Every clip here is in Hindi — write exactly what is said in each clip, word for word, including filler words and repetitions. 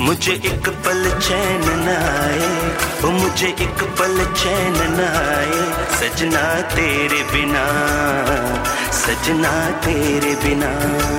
मुझे एक पल चैन न आए, ओ मुझे एक पल चैन न आए, सजना तेरे बिना, सजना तेरे बिना।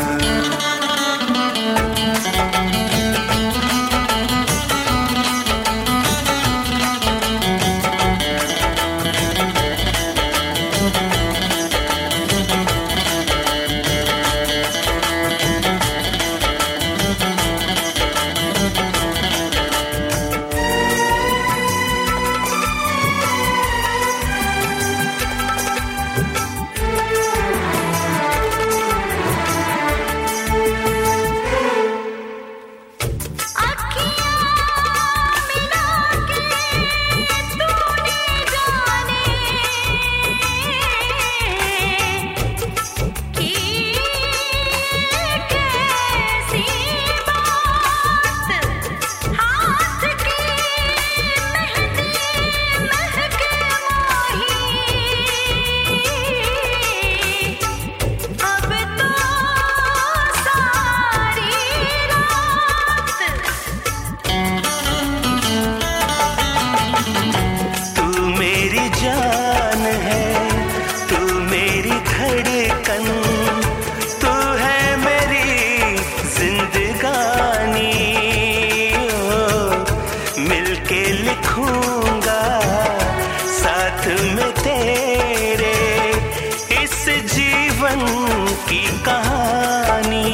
लिखूंगा साथ में तेरे इस जीवन की कहानी।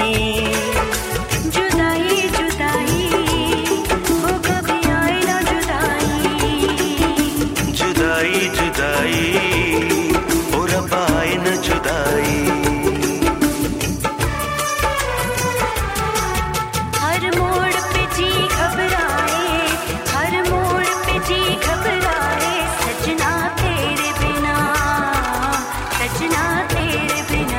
जुदाई जुदाई वो कभी आए ना जुदाई, जुदाई जुदाई और अब आए न जुदाई। हर मोड़ पे जी घबराए, हर मोड़ पे जी घबराए, सजना तेरे बिना, सजना तेरे बिना।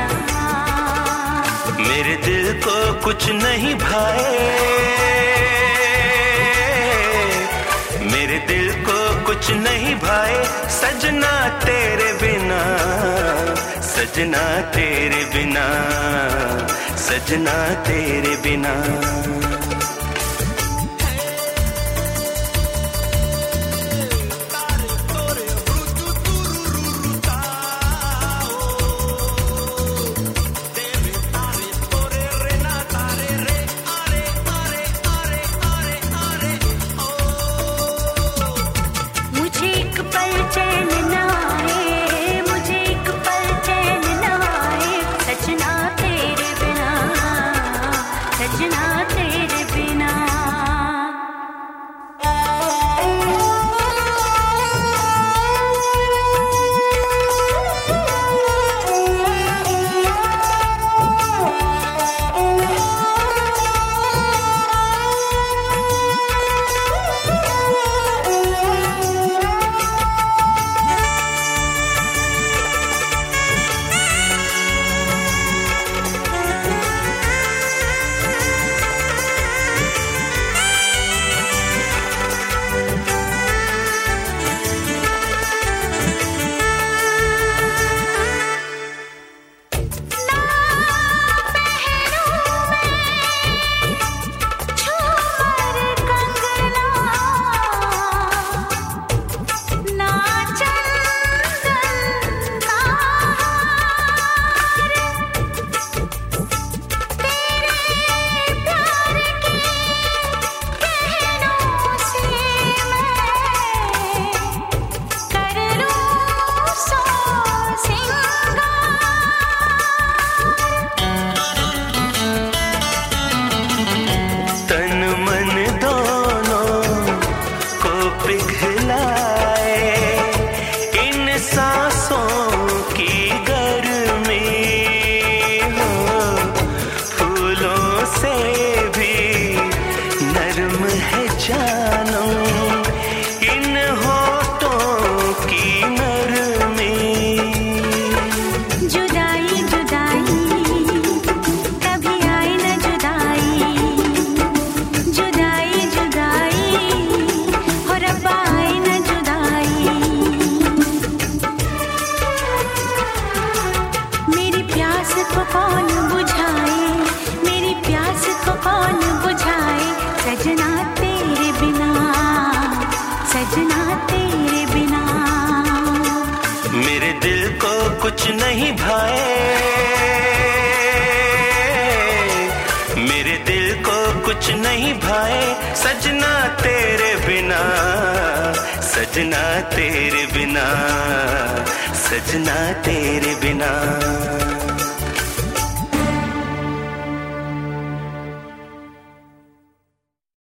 मेरे दिल को कुछ नहीं भाए, मेरे दिल को कुछ नहीं भाए, सजना तेरे बिना, सजना तेरे बिना, सजना तेरे बिना। मुझे एक पल चैन न आए, मुझे एक पल चैन न आए, सजना तेरे बिना, सजना तेरे बिना। जानो इन होठों की नरमी। जुदाई जुदाई कभी आए न जुदाई, जुदाई जुदाई और अब आए न जुदाई। मेरी प्यास को कौन बुझाए, मेरी प्यास को कौन बुझाए, सजना कुछ नहीं भाए, मेरे दिल को कुछ नहीं भाए सजना तेरे बिना, सजना तेरे बिना, सजना तेरे बिना।